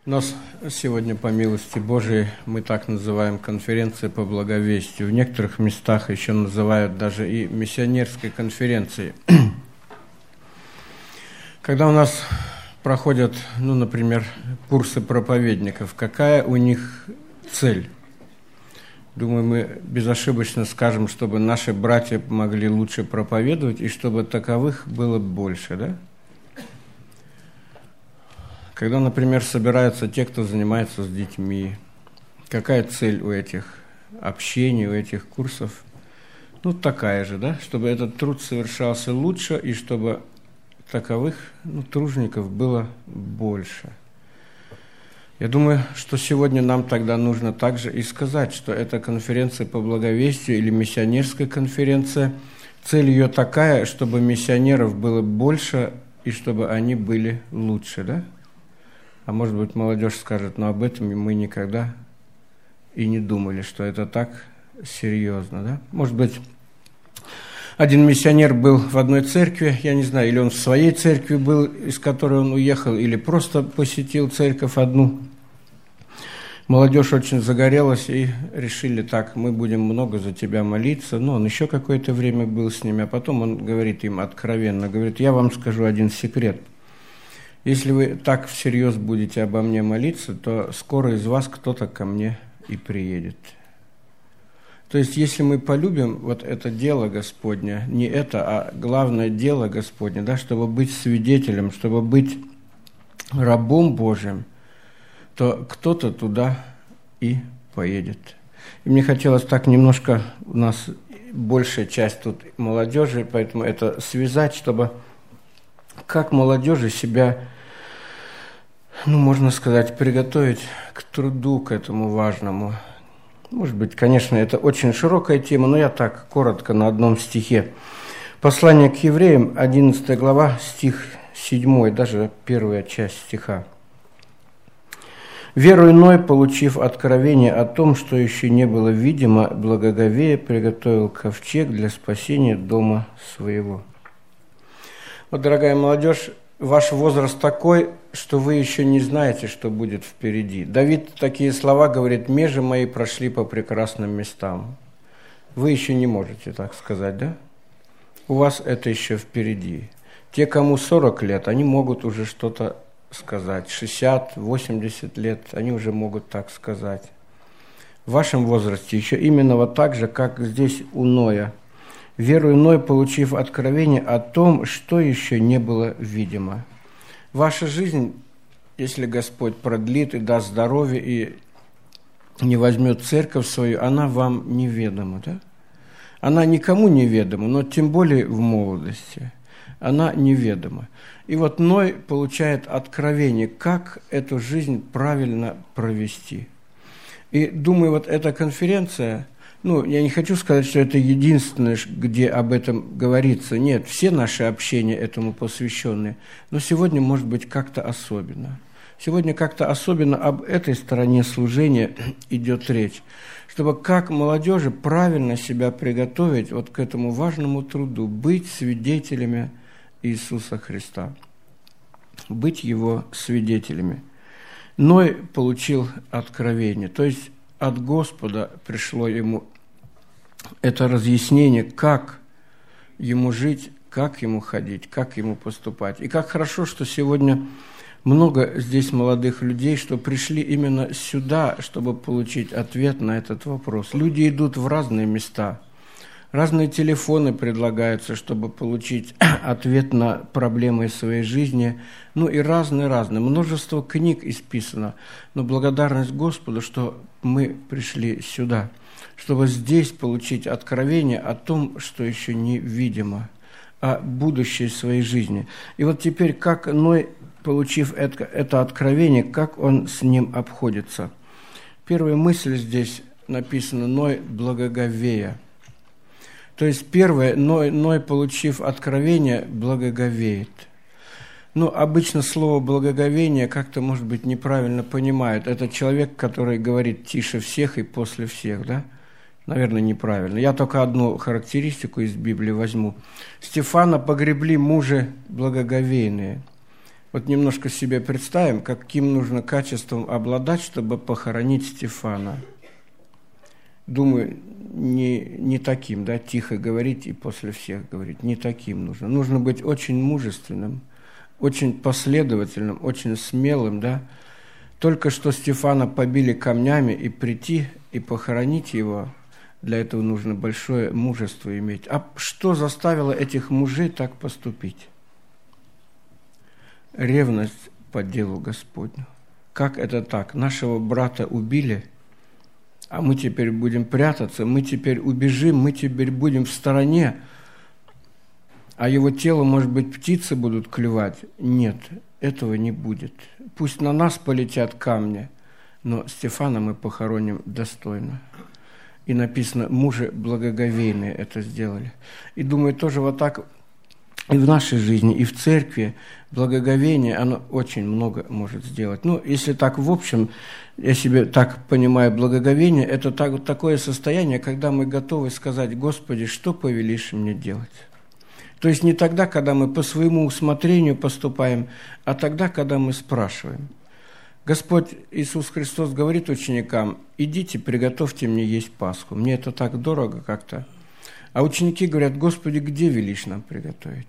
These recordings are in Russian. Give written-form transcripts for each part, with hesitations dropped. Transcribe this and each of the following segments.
У нас сегодня, по милости Божией, мы так называем конференция по благовестию. В некоторых местах еще называют даже и миссионерской конференцией. Когда у нас проходят, например, курсы проповедников, какая у них цель? Думаю, мы безошибочно скажем, чтобы наши братья могли лучше проповедовать и чтобы таковых было больше, да? Когда, например, собираются те, кто занимается с детьми, какая цель у этих общений, у этих курсов? Такая же, да? Чтобы этот труд совершался лучше и чтобы таковых тружеников было больше. Я думаю, что сегодня нам тогда нужно также и сказать, что эта конференция по благовестию или миссионерская конференция, цель ее такая, чтобы миссионеров было больше и чтобы они были лучше, да? А может быть, молодежь скажет, но об этом мы никогда и не думали, что это так серьезно, да? Может быть, один миссионер был в одной церкви, я не знаю, или он в своей церкви был, из которой он уехал, или просто посетил церковь одну. Молодежь очень загорелась и решили так, мы будем много за тебя молиться. Он еще какое-то время был с ними, а потом он говорит им откровенно, говорит, я вам скажу один секрет. Если вы так всерьез будете обо мне молиться, то скоро из вас кто-то ко мне и приедет. То есть, если мы полюбим вот это дело Господне, не это, а главное дело Господне, да, чтобы быть свидетелем, чтобы быть рабом Божьим, то кто-то туда и поедет. И мне хотелось так немножко, у нас большая часть тут молодежи, поэтому это связать, чтобы как молодежи себя, можно сказать, приготовить к труду, к этому важному. Может быть, конечно, это очень широкая тема, но я так коротко на одном стихе. Послание к евреям, 11 глава, стих 7, даже первая часть стиха. «Верою Ной, получив откровение о том, что еще не было видимо, благоговея приготовил ковчег для спасения дома своего». Вот, дорогая молодежь, ваш возраст такой, что вы еще не знаете, что будет впереди. Давид такие слова говорит: «Межи мои прошли по прекрасным местам». Вы еще не можете так сказать, да? У вас это еще впереди. Те, кому 40 лет, они могут уже что-то сказать. 60, 80 лет, они уже могут так сказать. В вашем возрасте еще именно вот так же, как здесь у Ноя. «Верою Ной, получив откровение о том, что еще не было видимо». Ваша жизнь, если Господь продлит и даст здоровье, и не возьмет церковь свою, она вам неведома, да? Она никому неведома, но тем более в молодости. Она неведома. И вот Ной получает откровение, как эту жизнь правильно провести. И думаю, вот эта конференция... я не хочу сказать, что это единственное, где об этом говорится. Нет, все наши общения этому посвящены. Но сегодня, может быть, как-то особенно. Сегодня как-то особенно об этой стороне служения идет речь. Чтобы как молодежи правильно себя приготовить вот к этому важному труду, быть свидетелями Иисуса Христа. Быть Его свидетелями. Ной получил откровение, то есть от Господа пришло ему это разъяснение, как ему жить, как ему ходить, как ему поступать. И как хорошо, что сегодня много здесь молодых людей, что пришли именно сюда, чтобы получить ответ на этот вопрос. Люди идут в разные места, разные телефоны предлагаются, чтобы получить ответ на проблемы своей жизни, и разные. Множество книг исписано, но благодарность Господу, что мы пришли сюда, чтобы здесь получить откровение о том, что еще не видимо, о будущей своей жизни. И вот теперь, как Ной, получив это откровение, как он с ним обходится. Первая мысль здесь написана: Ной благоговея. То есть первое, Ной, получив откровение, благоговеет. Обычно слово «благоговение» как-то, может быть, неправильно понимают. Это человек, который говорит тише всех и после всех, да? Наверное, неправильно. Я только одну характеристику из Библии возьму. Стефана погребли мужи благоговейные. Вот немножко себе представим, каким нужно качеством обладать, чтобы похоронить Стефана. Думаю, не таким, да, тихо говорить и после всех говорить, не таким нужно. Нужно быть очень мужественным, очень последовательным, очень смелым, да. Только что Стефана побили камнями, и прийти и похоронить его, для этого нужно большое мужество иметь. А что заставило этих мужей так поступить? Ревность по делу Господню. Как это так? Нашего брата убили, а мы теперь будем прятаться, мы теперь убежим, мы теперь будем в стороне, а его тело, может быть, птицы будут клевать. Нет, этого не будет. Пусть на нас полетят камни, но Стефана мы похороним достойно. И написано, мужи благоговейные это сделали. И думаю, тоже вот так и в нашей жизни, и в церкви благоговение, оно очень много может сделать. Ну, если так в общем, я себе так понимаю, благоговение – это такое состояние, когда мы готовы сказать, Господи, что повелишь мне делать? То есть не тогда, когда мы по своему усмотрению поступаем, а тогда, когда мы спрашиваем. Господь Иисус Христос говорит ученикам, идите, приготовьте мне есть Пасху. Мне это так дорого как-то. А ученики говорят, Господи, где велишь нам приготовить?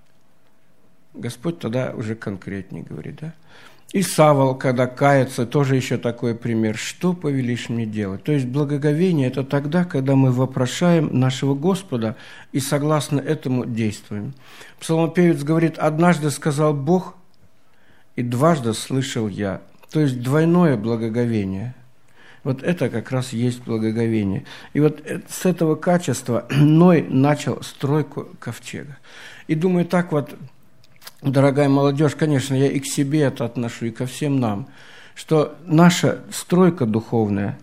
Господь тогда уже конкретнее говорит, да? И Савол, когда кается, тоже еще такой пример. Что повелишь мне делать? То есть благоговение – это тогда, когда мы вопрошаем нашего Господа и согласно этому действуем. Псалмопевец говорит, однажды сказал Бог, и дважды слышал я. То есть двойное благоговение. Вот это как раз есть благоговение. И вот с этого качества Ной начал стройку ковчега. И думаю, так вот, дорогая молодежь, конечно, я и к себе это отношу, и ко всем нам, что наша стройка духовная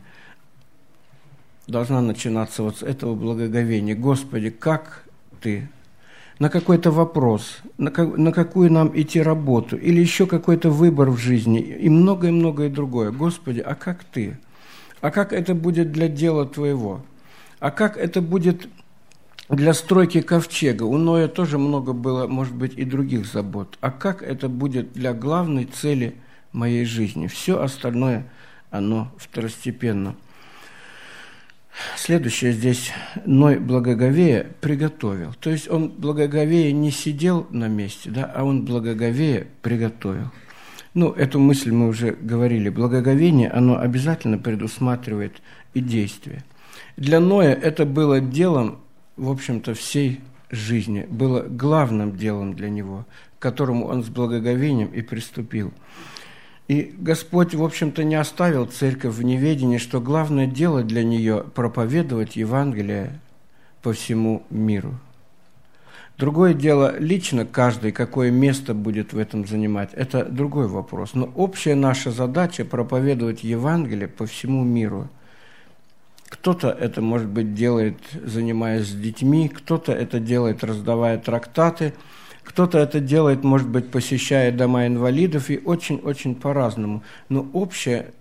должна начинаться вот с этого благоговения. Господи, как Ты? На какой-то вопрос, на какую нам идти работу, или еще какой-то выбор в жизни, и многое-многое другое. Господи, а как Ты? А как это будет для дела Твоего? А как это будет для стройки ковчега? У Ноя тоже много было, может быть, и других забот. А как это будет для главной цели моей жизни? Все остальное, оно второстепенно. Следующее здесь, Ной благоговея приготовил. То есть он благоговея не сидел на месте, да, а он благоговея приготовил. Ну, эту мысль мы уже говорили. Благоговение, оно обязательно предусматривает и действие. Для Ноя это было делом, в общем-то, всей жизни, было главным делом для него, к которому он с благоговением и приступил. И Господь, в общем-то, не оставил церковь в неведении, что главное дело для нее – проповедовать Евангелие по всему миру. Другое дело, лично каждый, какое место будет в этом занимать, это другой вопрос. Но общая наша задача – проповедовать Евангелие по всему миру. Кто-то это, может быть, делает, занимаясь с детьми, кто-то это делает, раздавая трактаты, кто-то это делает, может быть, посещая дома инвалидов, и очень-очень по-разному. Но общее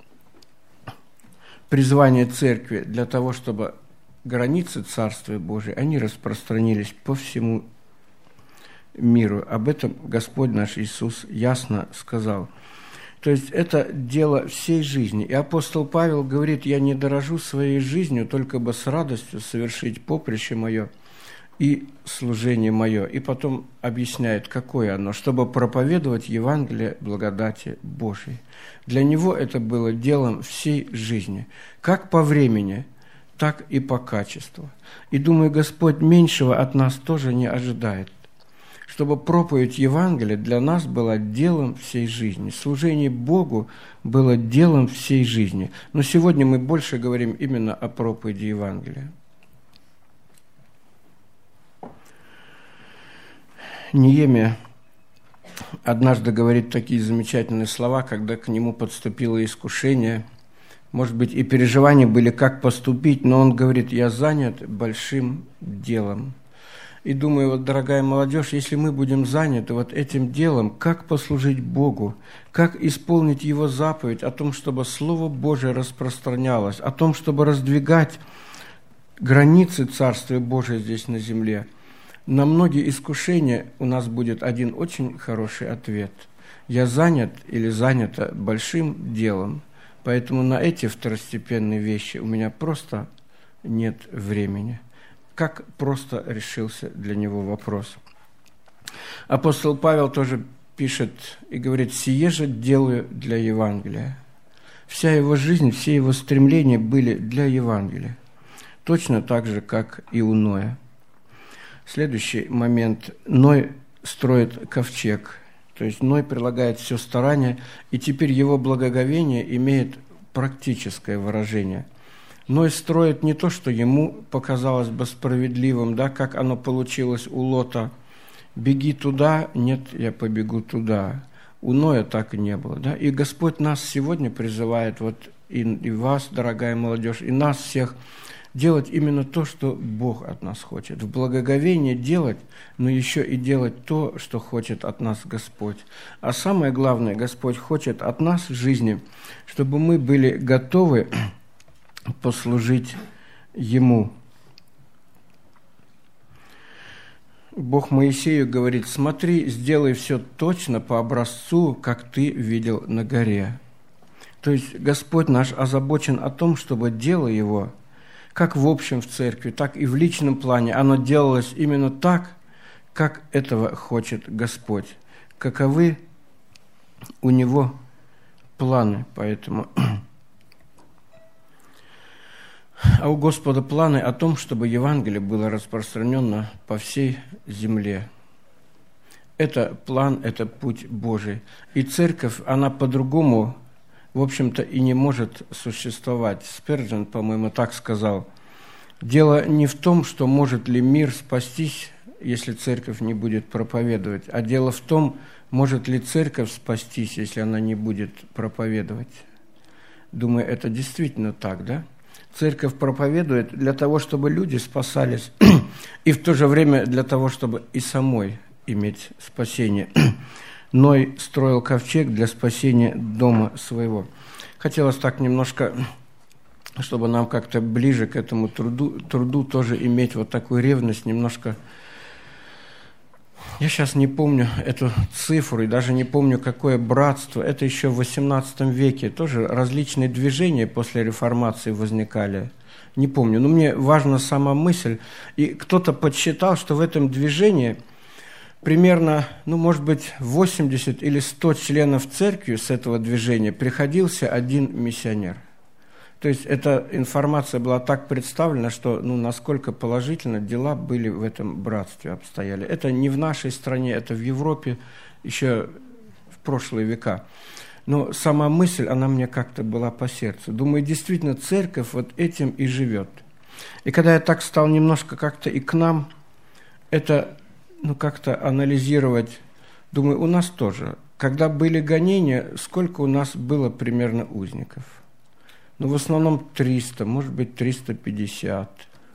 призвание церкви для того, чтобы границы Царствия Божия, они распространились по всему миру. Об этом Господь наш Иисус ясно сказал. То есть это дело всей жизни. И апостол Павел говорит, я не дорожу своей жизнью, только бы с радостью совершить поприще мое и служение мое. И потом объясняет, какое оно, чтобы проповедовать Евангелие благодати Божией. Для него это было делом всей жизни, как по времени, так и по качеству. И думаю, Господь меньшего от нас тоже не ожидает, чтобы проповедь Евангелия для нас была делом всей жизни. Служение Богу было делом всей жизни. Но сегодня мы больше говорим именно о проповеди Евангелия. Неемия однажды говорит такие замечательные слова, когда к нему подступило искушение. Может быть, и переживания были, как поступить, но он говорит, я занят большим делом. И думаю, вот, дорогая молодежь, если мы будем заняты вот этим делом, как послужить Богу, как исполнить Его заповедь о том, чтобы Слово Божие распространялось, о том, чтобы раздвигать границы Царствия Божия здесь на земле, на многие искушения у нас будет один очень хороший ответ. я занят или занята большим делом, поэтому на эти второстепенные вещи у меня просто нет времени. Как просто решился для него вопрос. Апостол Павел тоже пишет и говорит: «Сие же делаю для Евангелия». Вся его жизнь, все его стремления были для Евангелия. Точно так же, как и у Ноя. Следующий момент. Ной строит ковчег. То есть Ной прилагает все старание, и теперь его благоговение имеет практическое выражение. Ной строит не то, что ему показалось бы справедливым, да, как оно получилось у Лота. «Беги туда», нет, я побегу туда. У Ноя так и не было. Да? И Господь нас сегодня призывает, вот и вас, дорогая молодежь, и нас всех, делать именно то, что Бог от нас хочет. В благоговении делать, но еще и делать то, что хочет от нас Господь. А самое главное, Господь хочет от нас в жизни, чтобы мы были готовы послужить Ему. Бог Моисею говорит: «Смотри, сделай все точно по образцу, как ты видел на горе». То есть Господь наш озабочен о том, чтобы дело Его, как в общем в церкви, так и в личном плане, оно делалось именно так, как этого хочет Господь. Каковы у Него планы, поэтому... А у Господа планы о том, чтобы Евангелие было распространено по всей земле. Это план, это путь Божий. И церковь, она по-другому, в общем-то, и не может существовать. Спержен, по-моему, так сказал: «Дело не в том, что может ли мир спастись, если церковь не будет проповедовать, а дело в том, может ли церковь спастись, если она не будет проповедовать». Думаю, это действительно так, да? Церковь проповедует для того, чтобы люди спасались, и в то же время для того, чтобы и самой иметь спасение. Ной строил ковчег для спасения дома своего. Хотелось так немножко, чтобы нам как-то ближе к этому труду тоже иметь вот такую ревность, немножко. Я сейчас не помню эту цифру и даже не помню, какое братство. Это еще в XVIII веке. Тоже различные движения после реформации возникали. Не помню, но мне важна сама мысль. И кто-то подсчитал, что в этом движении примерно, может быть, 80 или 100 членов церкви с этого движения приходился один миссионер. То есть эта информация была так представлена, что насколько положительно дела были в этом братстве обстояли. Это не в нашей стране, это в Европе еще в прошлые века. Но сама мысль, она мне как-то была по сердцу. Думаю, действительно, церковь вот этим и живет. И когда я так стал немножко как-то и к нам это, как-то анализировать, думаю, у нас тоже. Когда были гонения, сколько у нас было примерно узников? В основном 300, может быть, 350.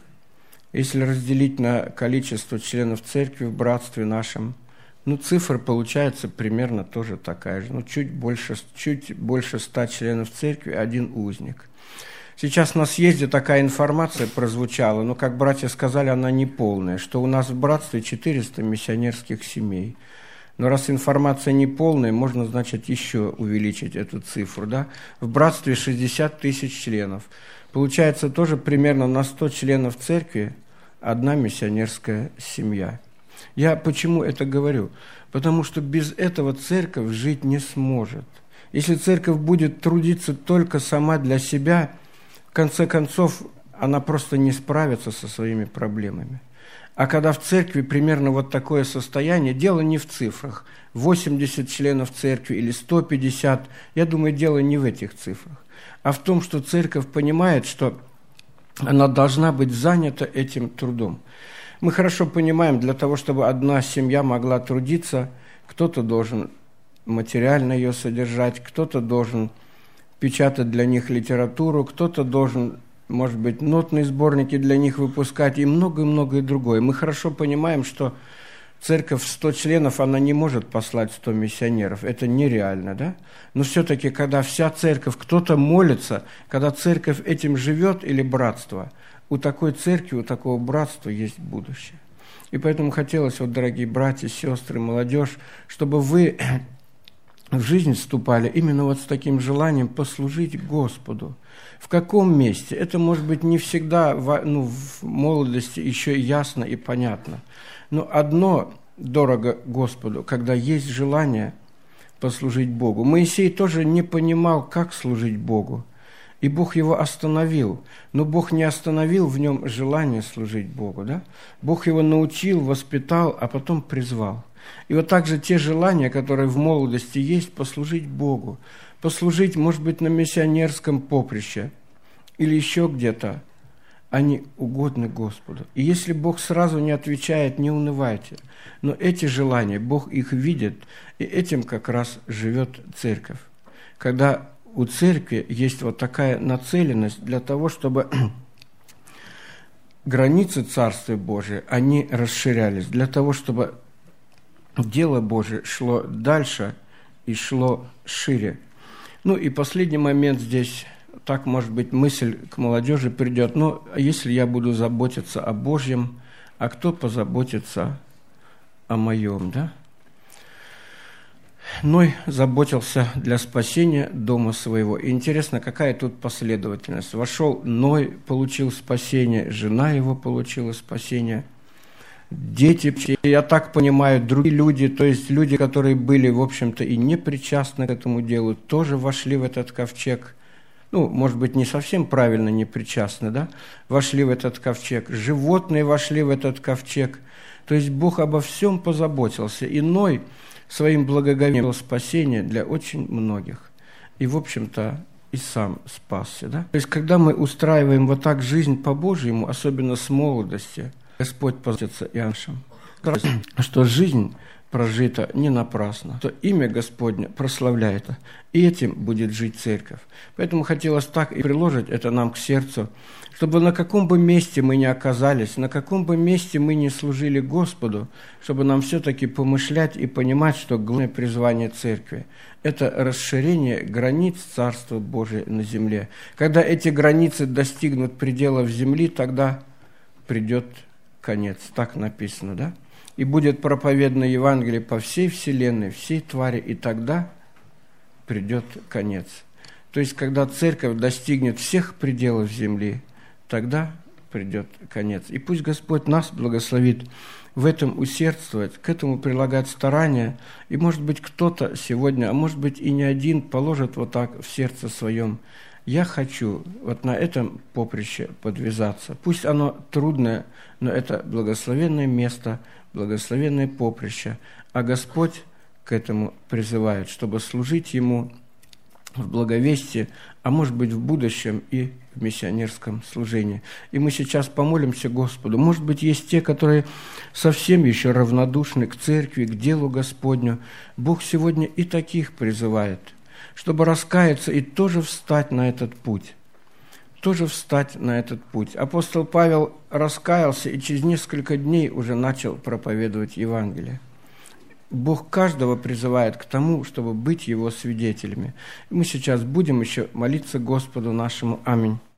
Если разделить на количество членов церкви в братстве нашем, цифра получается примерно тоже такая же. Чуть больше 100 членов церкви, один узник. Сейчас на съезде такая информация прозвучала, но, как братья сказали, она не полная, что у нас в братстве 400 миссионерских семей. Но раз информация не полная, можно, значит, еще увеличить эту цифру. Да? В братстве 60 тысяч членов. Получается тоже примерно на 100 членов церкви одна миссионерская семья. Я почему это говорю? Потому что без этого церковь жить не сможет. Если церковь будет трудиться только сама для себя, в конце концов, она просто не справится со своими проблемами. А когда в церкви примерно вот такое состояние, дело не в цифрах. 80 членов церкви или 150, я думаю, дело не в этих цифрах, а в том, что церковь понимает, что она должна быть занята этим трудом. Мы хорошо понимаем, для того, чтобы одна семья могла трудиться, кто-то должен материально ее содержать, кто-то должен печатать для них литературу, кто-то должен, может быть, нотные сборники для них выпускать и многое-многое другое. Мы хорошо понимаем, что церковь в 100 членов, она не может послать 100 миссионеров. Это нереально, да? Но все-таки, когда вся церковь, кто-то молится, когда церковь этим живет или братство, у такой церкви, у такого братства есть будущее. И поэтому хотелось, дорогие братья, сестры, молодежь, чтобы вы в жизнь вступали именно вот с таким желанием послужить Господу. В каком месте? Это, может быть, не всегда в молодости еще ясно и понятно. Но одно дорого Господу, когда есть желание послужить Богу. Моисей тоже не понимал, как служить Богу. И Бог его остановил. Но Бог не остановил в нем желание служить Богу. Да? Бог его научил, воспитал, а потом призвал. И вот также те желания, которые в молодости есть, послужить Богу, послужить, может быть, на миссионерском поприще или еще где-то, они угодны Господу. И если Бог сразу не отвечает, не унывайте. Но эти желания, Бог их видит, и этим как раз живет церковь. Когда у церкви есть вот такая нацеленность для того, чтобы границы Царствия Божия, они расширялись, для того, чтобы дело Божие шло дальше и шло шире. Ну и последний момент здесь, так, может быть, мысль к молодежи придет. Но если я буду заботиться о Божьем, а кто позаботится о моем, да? Ной заботился для спасения дома своего. И интересно, какая тут последовательность. Вошел Ной, получил спасение, жена его получила спасение, дети, я так понимаю, другие люди, то есть люди, которые были, в общем-то, и не причастны к этому делу, тоже вошли в этот ковчег. Ну, может быть, не совсем правильно не причастны, да? Вошли в этот ковчег. Животные вошли в этот ковчег. То есть Бог обо всем позаботился. И Ной своим благоговением был спасение для очень многих. И, в общем-то, и сам спасся, да? То есть, когда мы устраиваем вот так жизнь по-божьему, особенно с молодости, Господь позаботится и о нашем. Что жизнь прожита не напрасно, то имя Господне прославляет, и этим будет жить церковь. Поэтому хотелось так и приложить это нам к сердцу, чтобы на каком бы месте мы ни оказались, на каком бы месте мы ни служили Господу, чтобы нам все-таки помышлять и понимать, что главное призвание церкви – это расширение границ Царства Божия на земле. Когда эти границы достигнут пределов земли, тогда придет конец. Так написано, да? И будет проповедано Евангелие по всей вселенной, всей твари, и тогда придет конец. То есть, когда церковь достигнет всех пределов земли, тогда придет конец. И пусть Господь нас благословит в этом усердствовать, к этому прилагать старания. И, может быть, кто-то сегодня, а может быть, и не один, положит вот так в сердце своем: я хочу вот на этом поприще подвязаться. Пусть оно трудное, но это благословенное место, благословенное поприще. А Господь к этому призывает, чтобы служить Ему в благовестии, а может быть, в будущем и в миссионерском служении. И мы сейчас помолимся Господу. Может быть, есть те, которые совсем еще равнодушны к церкви, к делу Господню. Бог сегодня и таких призывает, чтобы раскаяться и тоже встать на этот путь. Тоже встать на этот путь. Апостол Павел раскаялся и через несколько дней уже начал проповедовать Евангелие. Бог каждого призывает к тому, чтобы быть Его свидетелями. И мы сейчас будем еще молиться Господу нашему. Аминь.